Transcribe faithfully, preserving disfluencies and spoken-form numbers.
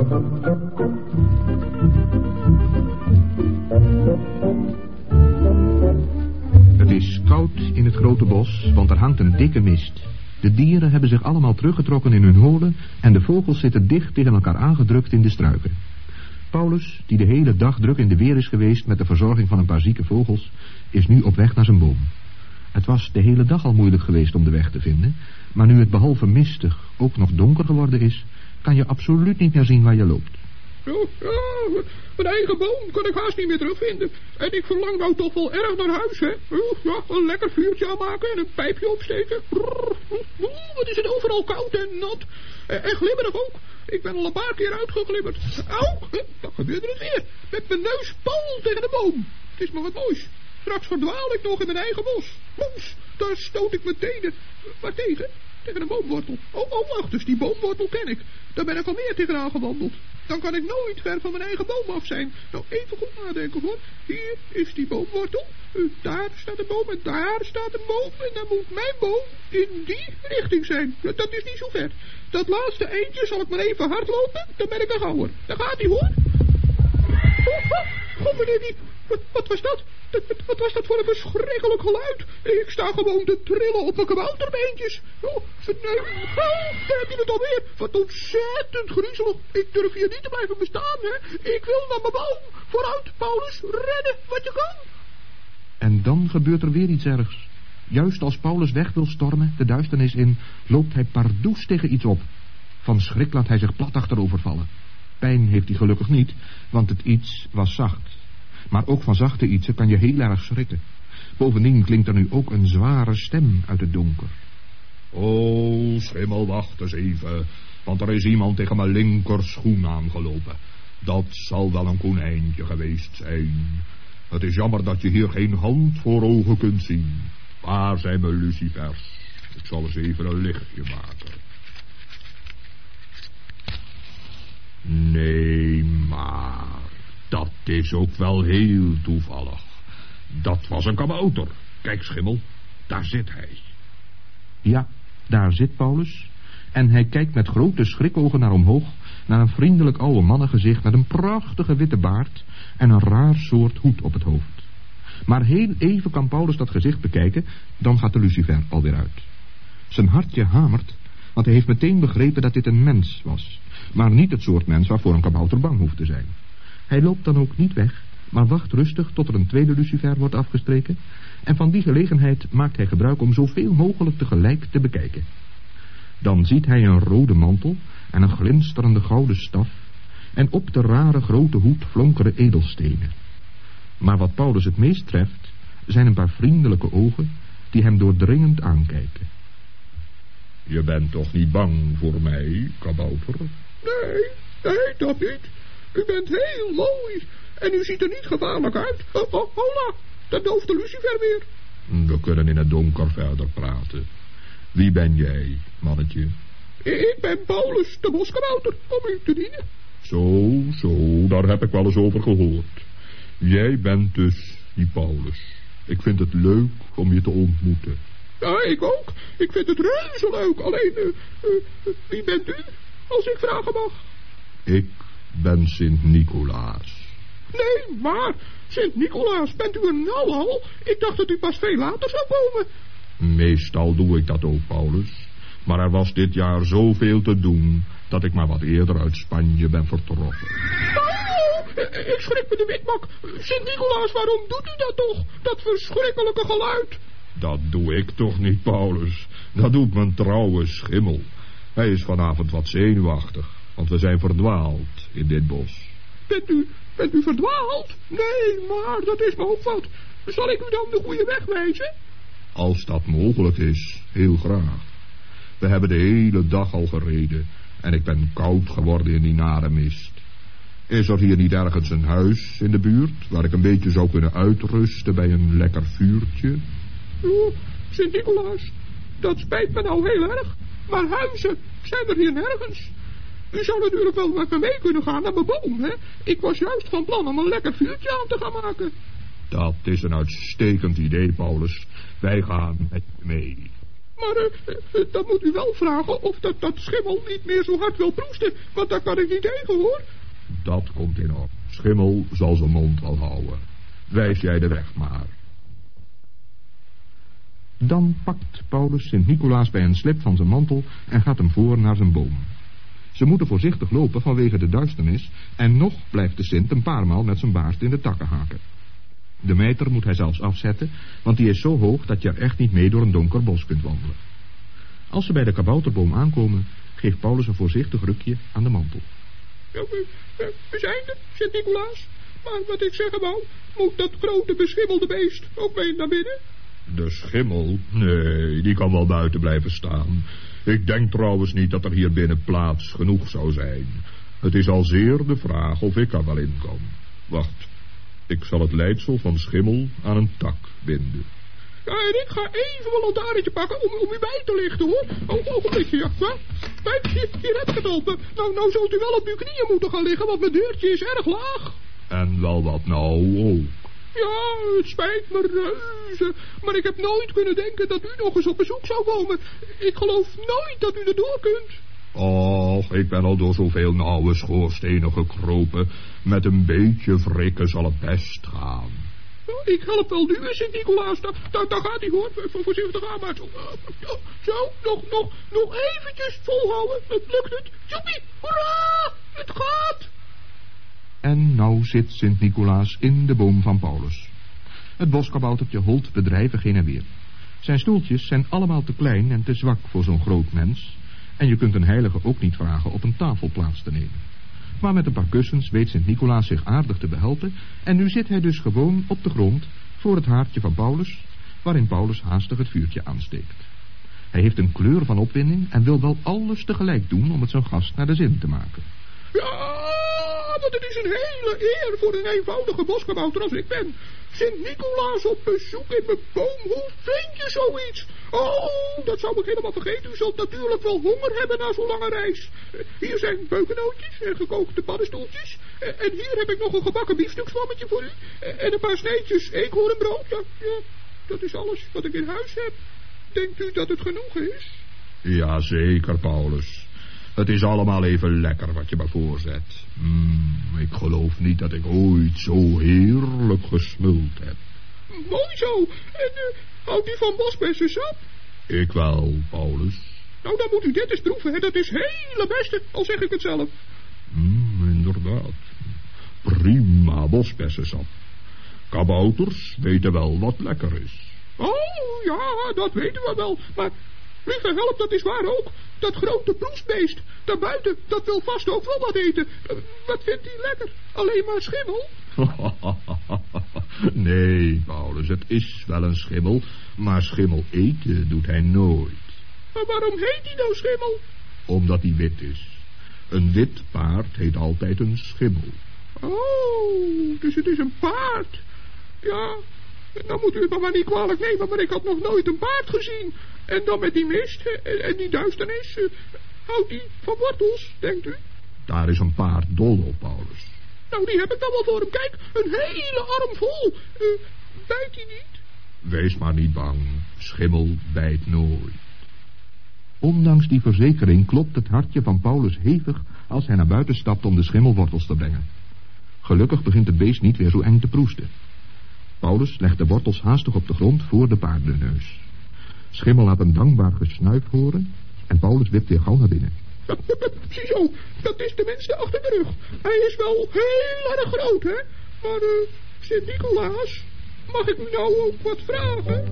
Het is koud in het grote bos, want er hangt een dikke mist. De dieren hebben zich allemaal teruggetrokken in hun holen en de vogels zitten dicht tegen elkaar aangedrukt in de struiken. Paulus, die de hele dag druk in de weer is geweest met de verzorging van een paar zieke vogels, is nu op weg naar zijn boom. Het was de hele dag al moeilijk geweest om de weg te vinden, maar nu het behalve mistig ook nog donker geworden is, kan je absoluut niet meer zien waar je loopt. Oh, ja, mijn eigen boom kan ik haast niet meer terugvinden. En ik verlang nou toch wel erg naar huis, hè. Oh, ja, een lekker vuurtje aanmaken en een pijpje opsteken. Oeh, wat is het overal koud en nat. En, en glibberig ook. Ik ben al een paar keer uitgeglibberd. Auw, dan gebeurde het weer. Met mijn neus pal tegen de boom. Het is maar wat moois. Straks verdwaal ik nog in mijn eigen bos. Moes, daar stoot ik mijn tenen. Waar tegen? Tegen een boomwortel. Oh, oh, wacht, dus die boomwortel ken ik. Daar ben ik al meer tegenaan gewandeld. Dan kan ik nooit ver van mijn eigen boom af zijn. Nou, even goed nadenken hoor. Hier is die boomwortel. Uh, daar staat een boom en daar staat een boom. En dan moet mijn boom in die richting zijn. Dat is niet zo ver. Dat laatste eindje zal ik maar even hardlopen. Dan ben ik er gauwer. Daar gaat hij hoor. Oh, oh, oh meneer die... Wat, wat was dat? Wat, wat, wat was dat voor een verschrikkelijk geluid? Ik sta gewoon te trillen op mijn kabouterbeentjes. Oh, nee. Oh, daar heb je het alweer. Wat ontzettend griezelig. Ik durf hier niet te blijven bestaan, hè. Ik wil naar mijn boom. Vooruit, Paulus. Rennen wat je kan. En dan gebeurt er weer iets ergs. Juist als Paulus weg wil stormen, de duisternis in, loopt hij pardoes tegen iets op. Van schrik laat hij zich plat achterover vallen. Pijn heeft hij gelukkig niet, want het iets was zacht. Maar ook van zachte ietsen kan je heel erg schrikken. Bovendien klinkt er nu ook een zware stem uit het donker. Oh, schimmel, wacht eens even, want er is iemand tegen mijn linkerschoen aangelopen. Dat zal wel een konijntje geweest zijn. Het is jammer dat je hier geen hand voor ogen kunt zien. Waar zijn mijn lucifers? Ik zal eens even een lichtje maken. Nee, maar dat is ook wel heel toevallig. Dat was een kabouter. Kijk, schimmel, daar zit hij. Ja, daar zit Paulus. En hij kijkt met grote schrikogen naar omhoog, naar een vriendelijk oude mannengezicht met een prachtige witte baard en een raar soort hoed op het hoofd. Maar heel even kan Paulus dat gezicht bekijken, dan gaat de lucifer alweer uit. Zijn hartje hamert, want hij heeft meteen begrepen dat dit een mens was, maar niet het soort mens waarvoor een kabouter bang hoeft te zijn. Hij loopt dan ook niet weg, maar wacht rustig tot er een tweede lucifer wordt afgestreken, en van die gelegenheid maakt hij gebruik om zoveel mogelijk tegelijk te bekijken. Dan ziet hij een rode mantel en een glinsterende gouden staf, en op de rare grote hoed flonkeren edelstenen. Maar wat Paulus het meest treft, zijn een paar vriendelijke ogen die hem doordringend aankijken. Je bent toch niet bang voor mij, kabouter? Nee, nee, dat niet. U bent heel mooi en u ziet er niet gevaarlijk uit. Oh, oh, hola, daar dooft de lucifer weer. We kunnen in het donker verder praten. Wie ben jij, mannetje? Ik ben Paulus, de boskabouter, om u te dienen. Zo, zo, daar heb ik wel eens over gehoord. Jij bent dus die Paulus. Ik vind het leuk om je te ontmoeten. Ja, ik ook. Ik vind het reuze leuk. Alleen, uh, uh, wie bent u, als ik vragen mag? Ik ben Sint-Nicolaas. Nee, maar, Sint-Nicolaas, bent u er nou al? Ik dacht dat u pas veel later zou komen. Meestal doe ik dat ook, Paulus. Maar er was dit jaar zoveel te doen, dat ik maar wat eerder uit Spanje ben vertrokken. Oh, ik schrik me de witmak. Sint-Nicolaas, waarom doet u dat toch? Dat verschrikkelijke geluid. Dat doe ik toch niet, Paulus. Dat doet mijn trouwe schimmel. Hij is vanavond wat zenuwachtig, want we zijn verdwaald in dit bos. Bent u, bent u verdwaald? Nee, maar dat is me ook wat. Zal ik u dan de goede weg wijzen? Als dat mogelijk is, heel graag. We hebben de hele dag al gereden en ik ben koud geworden in die nare mist. Is er hier niet ergens een huis in de buurt waar ik een beetje zou kunnen uitrusten bij een lekker vuurtje? Oh, Sint-Nicolaas, dat spijt me nou heel erg, maar huizen zijn er hier nergens. U zou natuurlijk wel met me mee kunnen gaan naar mijn boom, hè? Ik was juist van plan om een lekker vuurtje aan te gaan maken. Dat is een uitstekend idee, Paulus. Wij gaan met je mee. Maar uh, uh, dan moet u wel vragen of dat, dat schimmel niet meer zo hard wil proesten. Want daar kan ik niet tegen, hoor. Dat komt in orde. Schimmel zal zijn mond wel houden. Wijs jij de weg maar. Dan pakt Paulus Sint-Nicolaas bij een slip van zijn mantel en gaat hem voor naar zijn boom. Ze moeten voorzichtig lopen vanwege de duisternis en nog blijft de Sint een paar maal met zijn baard in de takken haken. De mijter moet hij zelfs afzetten, want die is zo hoog dat je er echt niet mee door een donker bos kunt wandelen. Als ze bij de kabouterboom aankomen, geeft Paulus een voorzichtig rukje aan de mantel. Ja, we, we, we zijn er, Sint-Nicolaas. Maar wat ik zeggen wou, moet dat grote beschimmelde beest ook mee naar binnen? De schimmel? Nee, die kan wel buiten blijven staan. Ik denk trouwens niet dat er hier binnen plaats genoeg zou zijn. Het is al zeer de vraag of ik er wel in kan. Wacht, ik zal het leidsel van schimmel aan een tak binden. Ja, en ik ga even een lantaarntje pakken om, om u bij te lichten, hoor. Oh, ogenblikje, ja. ja. Kijk, hier, hier heb ik het al. Nou, nou zult u wel op uw knieën moeten gaan liggen, want mijn deurtje is erg laag. En wel wat nou ook. Ja, het spijt me reuze, maar ik heb nooit kunnen denken dat u nog eens op bezoek zou komen. Ik geloof nooit dat u erdoor kunt. Och, ik ben al door zoveel nauwe schoorstenen gekropen. Met een beetje wrikken zal het best gaan. Ik help wel nu, Sint-Nicolaas. Daar, daar, daar gaat hij, hoor. Voorzichtig aan, maar zo. Zo, nog, nog, nog eventjes volhouden. Het lukt het. Joepie, hoera, het gaat. En nou zit Sint-Nicolaas in de boom van Paulus. Het boskaboutertje holt bedrijvig heen en weer. Zijn stoeltjes zijn allemaal te klein en te zwak voor zo'n groot mens. En je kunt een heilige ook niet vragen op een tafel plaats te nemen. Maar met een paar kussens weet Sint-Nicolaas zich aardig te behelpen. En nu zit hij dus gewoon op de grond voor het haardje van Paulus, waarin Paulus haastig het vuurtje aansteekt. Hij heeft een kleur van opwinding en wil wel alles tegelijk doen om het zijn gast naar de zin te maken. Ja, want het is een hele eer voor een eenvoudige boskabouter als ik ben. Sint-Nicolaas op bezoek in mijn boom, hoe vind je zoiets? Oh, dat zou ik helemaal vergeten. U zult natuurlijk wel honger hebben na zo'n lange reis. Hier zijn beukennootjes en gekookte paddenstoeltjes. En hier heb ik nog een gebakken biefstukswammetje voor u. En een paar sneetjes eekhoornbrood. Ja, ja, dat is alles wat ik in huis heb. Denkt u dat het genoeg is? Jazeker, Paulus. Het is allemaal even lekker wat je me voorzet. Mm, ik geloof niet dat ik ooit zo heerlijk gesmuld heb. Mooi zo. En uh, houdt u van bosbessensap? Ik wel, Paulus. Nou, dan moet u dit eens proeven. Hè. Dat is hele beste, al zeg ik het zelf. Mm, inderdaad. Prima bosbessensap. Kabouters weten wel wat lekker is. Oh, ja, dat weten we wel. Maar, lieve help, dat is waar ook. Dat grote proestbeest, daarbuiten, dat wil vast ook wel wat eten. Uh, wat vindt hij lekker? Alleen maar schimmel? Nee, Paulus, het is wel een schimmel, maar schimmel eten doet hij nooit. Maar waarom heet hij nou schimmel? Omdat hij wit is. Een wit paard heet altijd een schimmel. Oh, dus het is een paard. Ja, dan moet u het me maar niet kwalijk nemen, maar ik had nog nooit een paard gezien. En dan met die mist en, en die duisternis. Uh, houdt hij van wortels, denkt u? Daar is een paard dol op, Paulus. Nou, die heb ik dan wel voor hem. Kijk, een hele arm vol. Uh, bijt hij niet? Wees maar niet bang. Schimmel bijt nooit. Ondanks die verzekering klopt het hartje van Paulus hevig als hij naar buiten stapt om de schimmelwortels te brengen. Gelukkig begint het beest niet weer zo eng te proesten. Paulus legt de wortels haastig op de grond voor de paardenneus. Schimmel laat een dankbaar gesnuif horen en Paulus wipt weer gauw naar binnen. Ziezo, dat is tenminste achter de rug. Hij is wel heel erg groot, hè? Maar, uh, Sint-Nicolaas, mag ik u nou ook wat vragen?